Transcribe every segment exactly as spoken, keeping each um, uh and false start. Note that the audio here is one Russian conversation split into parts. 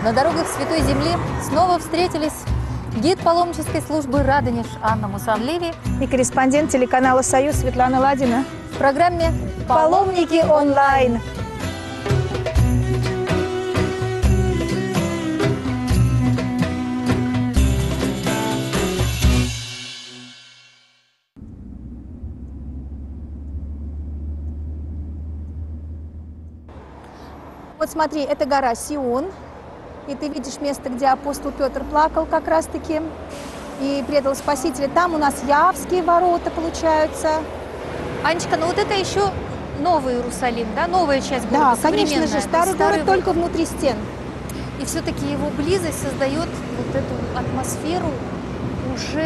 На дорогах Святой Земли снова встретились гид паломнической службы «Радонеж» Анна Мусанливи и корреспондент телеканала «Союз» Светлана Ладина в программе «Паломники онлайн». Вот смотри, это гора Сион, и ты видишь место, где апостол Петр плакал как раз-таки и предал Спасителя. Там у нас Явские ворота получаются. Анечка, ну вот это еще новый Иерусалим, да, новая часть города, да, конечно же, старый, старый город только внутри стен. И все-таки его близость создает вот эту атмосферу уже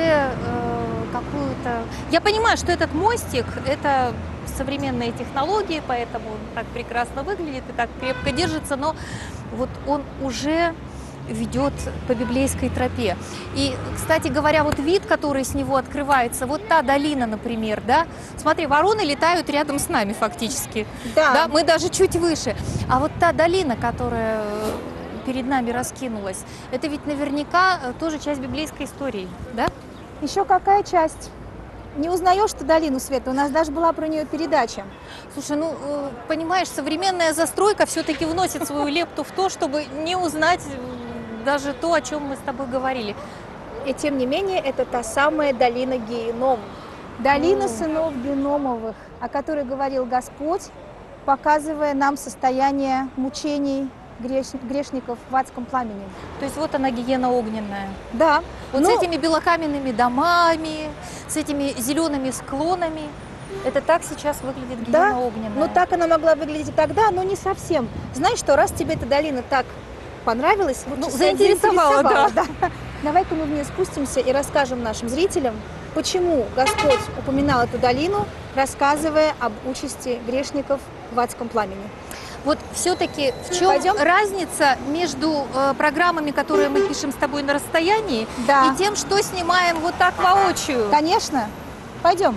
э, какую-то... Я понимаю, что этот мостик – это современные технологии, поэтому он так прекрасно выглядит и так крепко держится, но вот он уже ведет по библейской тропе. И, кстати говоря, вот вид, который с него открывается, вот та долина, например, да, смотри, вороны летают рядом с нами фактически, да, да, мы даже чуть выше, а вот та долина, которая перед нами раскинулась, это ведь наверняка тоже часть библейской истории, да? Еще какая часть? Не узнаешь ты долину Света? У нас даже была про нее передача. Слушай, ну, понимаешь, современная застройка все-таки вносит свою лепту в то, чтобы не узнать даже то, о чем мы с тобой говорили. И тем не менее, это та самая долина Геном. Долина сынов Геномовых, о которой говорил Господь, показывая нам состояние мучений грешников в адском пламени. То есть вот она, гиена огненная. Да. Вот ну, с этими белокаменными домами, с этими зелеными склонами. Это так сейчас выглядит гиена да, огненная. Ну так она могла выглядеть и тогда, но не совсем. Знаешь что, раз тебе эта долина так понравилась, ну, заинтересовала, заинтересовала да. да. Давай-ка мы в нее спустимся и расскажем нашим зрителям, почему Господь упоминал эту долину, рассказывая об участи грешников в адском пламени. Вот все-таки в чем Пойдем? разница между э, программами, которые мы пишем с тобой на расстоянии, да. и тем, что снимаем вот так воочию? Конечно. Пойдем.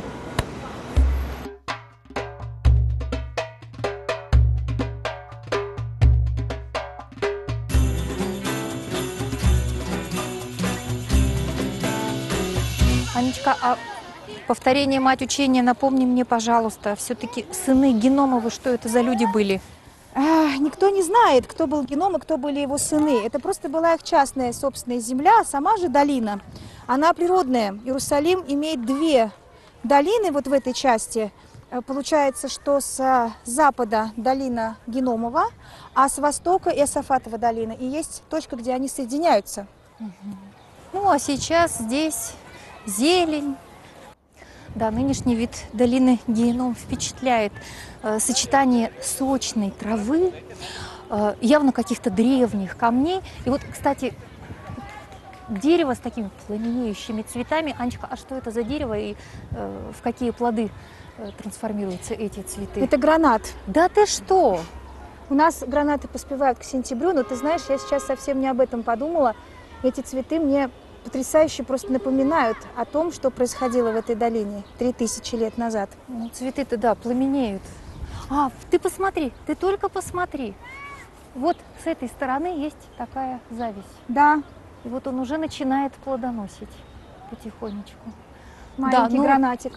Анечка, а повторение мать учения, напомни мне, пожалуйста, все-таки сыны Геномовы, что это за люди были? Никто не знает, кто был Геном и кто были его сыны. Это просто была их частная собственная земля, сама же долина. Она природная. Иерусалим имеет две долины вот в этой части. Получается, что с запада долина Геномова, а с востока Иосафатова долина. И есть точка, где они соединяются. Угу. Ну, а сейчас здесь зелень. Да, нынешний вид долины Геном впечатляет. Э, сочетание сочной травы, э, явно каких-то древних камней. И вот, кстати, дерево с такими пламенеющими цветами. Анечка, а что это за дерево и э, в какие плоды э, трансформируются эти цветы? Это гранат. Да ты что? У нас гранаты поспевают к сентябрю, но ты знаешь, я сейчас совсем не об этом подумала. Эти цветы мне потрясающе просто напоминают о том, что происходило в этой долине три тысячи лет назад. Ну, цветы-то, да, пламенеют. А, ты посмотри, ты только посмотри. Вот с этой стороны есть такая зависть. Да. И вот он уже начинает плодоносить потихонечку. Маленький да, ну... гранатик.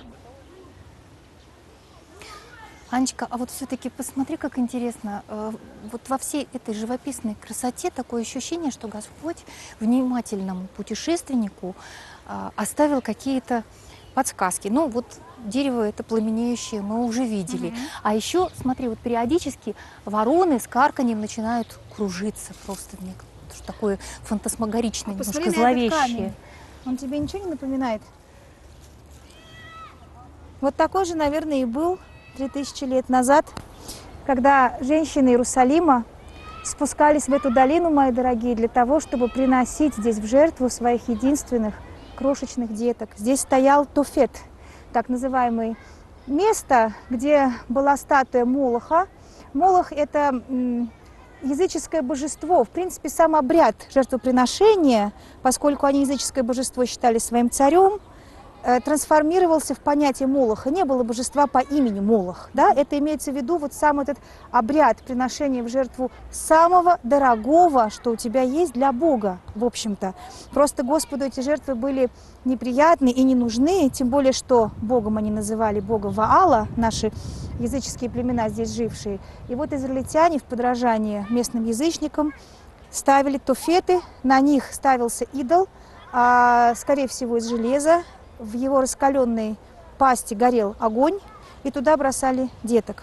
Анечка, а вот все-таки посмотри, как интересно. Вот во всей этой живописной красоте такое ощущение, что Господь внимательному путешественнику оставил какие-то подсказки. Ну, вот дерево это пламенеющее мы уже видели. Mm-hmm. А еще, смотри, вот периодически вороны с карканьем начинают кружиться просто. Что такое фантасмагоричное, а немножко зловещее. Он тебе ничего не напоминает? Вот такой же, наверное, и был три тысячи лет назад, когда женщины Иерусалима спускались в эту долину, мои дорогие, для того, чтобы приносить здесь в жертву своих единственных крошечных деток. Здесь стоял Тофет, так называемое место, где была статуя Молоха. Молох – это языческое божество. В принципе, сам обряд жертвоприношения, поскольку они языческое божество считали своим царем, трансформировался в понятие Молоха. Не было божества по имени Молох. Да? Это имеется в виду вот сам этот обряд приношения в жертву самого дорогого, что у тебя есть для Бога, в общем-то. Просто Господу эти жертвы были неприятны и не нужны, тем более, что Богом они называли Бога Ваала, наши языческие племена здесь жившие. И вот израильтяне в подражании местным язычникам ставили тофеты, на них ставился идол, а, скорее всего, из железа. В его раскаленной пасти горел огонь, и туда бросали деток.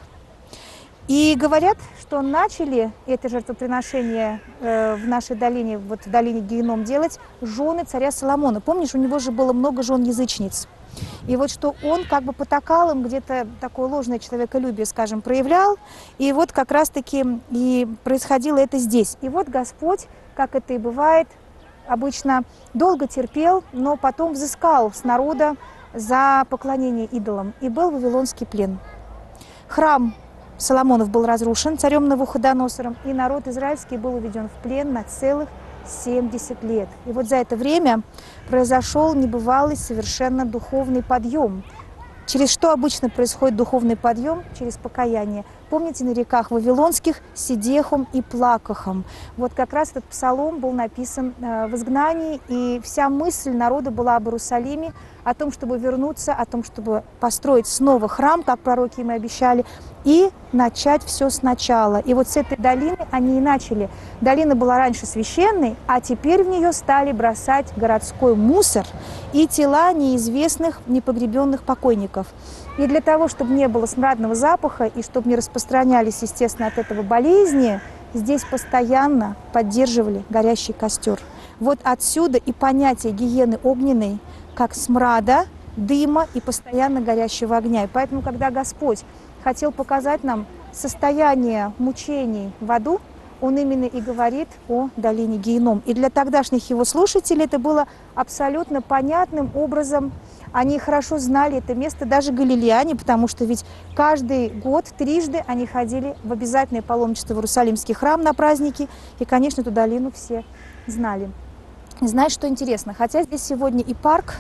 И говорят, что начали это жертвоприношение э, в нашей долине, вот в долине Геном делать жены царя Соломона. Помнишь, у него же было много жен-язычниц. И вот что он как бы потакал им, где-то такое ложное человеколюбие, скажем, проявлял. И вот как раз-таки и происходило это здесь. И вот Господь, как это и бывает, обычно долго терпел, но потом взыскал с народа за поклонение идолам. И был вавилонский плен. Храм Соломонов был разрушен царем Навуходоносором, и народ израильский был уведен в плен на целых семьдесят лет. И вот за это время произошел небывалый совершенно духовный подъем. Через что обычно происходит духовный подъем? Через покаяние. Помните, на реках Вавилонских Сидехом и Плакахом. Вот как раз этот псалом был написан в изгнании, и вся мысль народа была об Иерусалиме, о том, чтобы вернуться, о том, чтобы построить снова храм, как пророки им и обещали, и начать все сначала. И вот с этой долины они и начали. Долина была раньше священной, а теперь в нее стали бросать городской мусор и тела неизвестных, непогребенных покойников. И для того, чтобы не было смрадного запаха и чтобы не распространялись, естественно, от этого болезни, здесь постоянно поддерживали горящий костер. Вот отсюда и понятие гиены огненной, как смрада, дыма и постоянно горящего огня. И поэтому, когда Господь хотел показать нам состояние мучений в аду, Он именно и говорит о долине Геном. И для тогдашних его слушателей это было абсолютно понятным образом. Они хорошо знали это место, даже галилеяне, потому что ведь каждый год трижды они ходили в обязательное паломничество в Иерусалимский храм на праздники, и, конечно, эту долину все знали. И знаешь, что интересно? Хотя здесь сегодня и парк,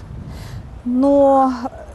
но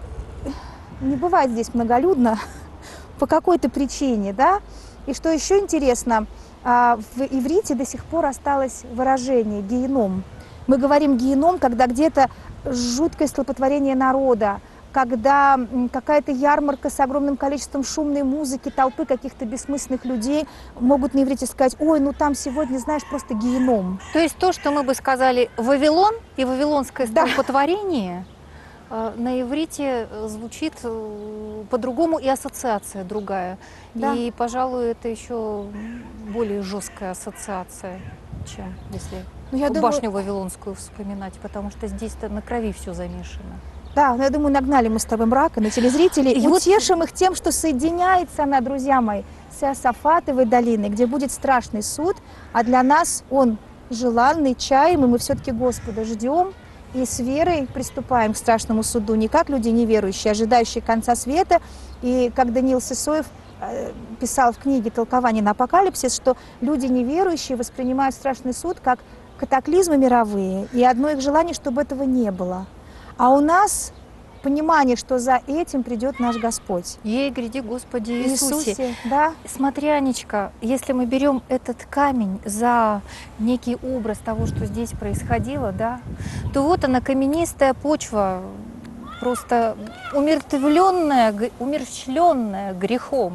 не бывает здесь многолюдно по какой-то причине, да? И что еще интересно, в иврите до сих пор осталось выражение «геном». Мы говорим «геном», когда где-то жуткое столпотворение народа, когда какая-то ярмарка с огромным количеством шумной музыки, толпы каких-то бессмысленных людей могут на иврите сказать: ой, ну там сегодня, знаешь, просто геном. То есть то, что мы бы сказали «Вавилон» и «Вавилонское столпотворение», да, на иврите звучит по-другому, и ассоциация другая. Да. И, пожалуй, это еще более жесткая ассоциация, чем если ну, я думаю... башню Вавилонскую вспоминать, потому что здесь-то на крови все замешано. Да, но я думаю, нагнали мы с тобой мрака на телезрителей. И утешим вот... их тем, что соединяется она, друзья мои, с Иосафатовой долиной, где будет страшный суд, а для нас он желанный, чаем, и мы все-таки Господа ждем. И с верой приступаем к страшному суду, не как люди неверующие, ожидающие конца света. И как Даниил Сысоев э, писал в книге «Толкование на апокалипсис», что люди неверующие воспринимают страшный суд как катаклизмы мировые. И одно их желание, чтобы этого не было. А у нас понимание, что за этим придет наш Господь. Ей гряди, Господи Иисусе. Иисусе, да. Смотри, Анечка, если мы берем этот камень за некий образ того, что здесь происходило, да, то вот она, каменистая почва, просто умертвленная, умерщвленная грехом.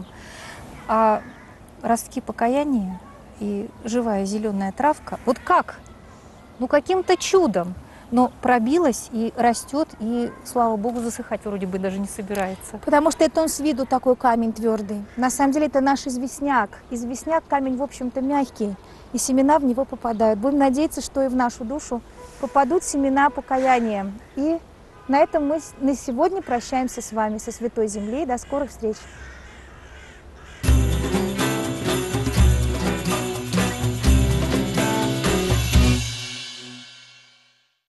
А ростки покаяния и живая зеленая травка, вот как? Ну, каким-то чудом. Но пробилась и растет, и, слава богу, засыхать вроде бы даже не собирается. Потому что это он с виду такой камень твердый. На самом деле это наш известняк. Известняк камень, в общем-то, мягкий, и семена в него попадают. Будем надеяться, что и в нашу душу попадут семена покаяния. И на этом мы на сегодня прощаемся с вами со Святой Землей. До скорых встреч!